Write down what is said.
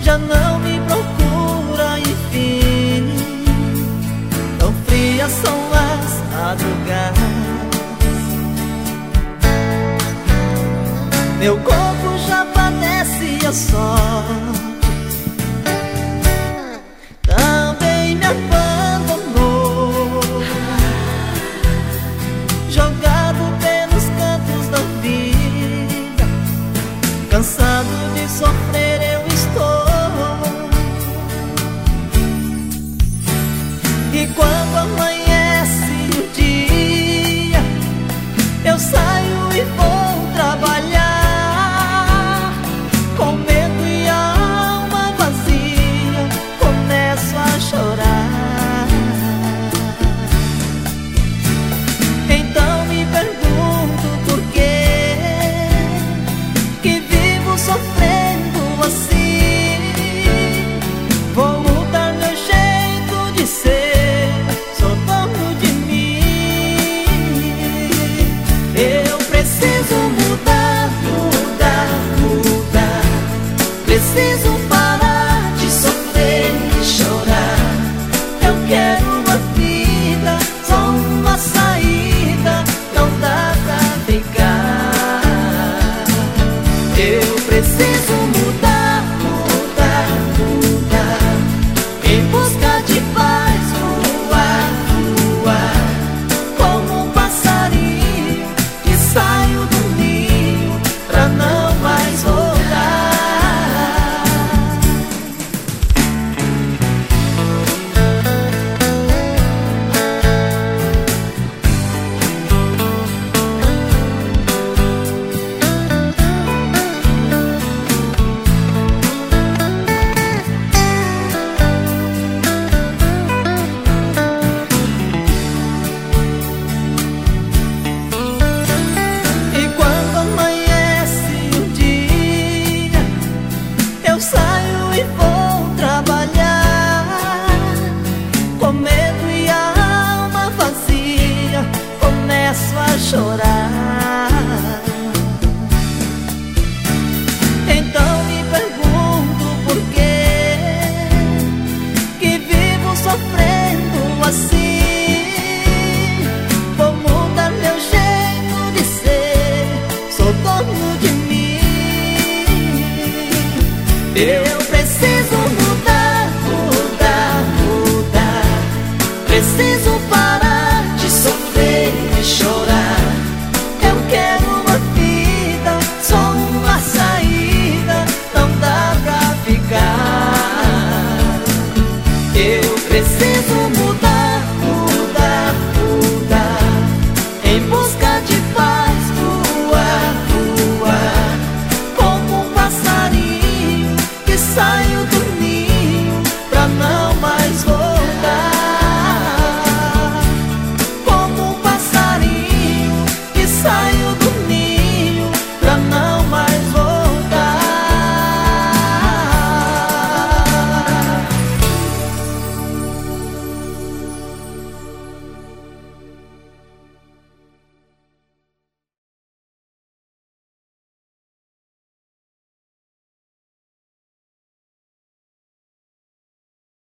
já não me procura, enfim. Tão frias são as madrugadas, meu corpo já padece a sorte. Também me abandonou, jogado pelos cantos da vida. Cansado de sofrer eu estou. E quando amanhece o dia, eu saio e vou trabalhar. Com medo e a alma vazia, começo a chorar. Então me pergunto por que vivo sofrendo assim. Vou mudar meu jeito de ser, sou dono de mim. Eu preciso mudar, mudar, mudar. Preciso parar de sofrer e chorar. Eu quero a vida, só uma saída, não dá pra ficar. Eu preciso mudar, mudar, mudar. Em busca de paz, voar, voar. Como um passarinho que saiu do ninho pra não mais voltar. E quando amanhece o dia, eu saio e vou trabalhar. Com medo e a alma vazia, começo a chorar. Então me pergunto por que vivo sofrendo assim. Vou mudar meu jeito de ser, sou dono de mim. Eu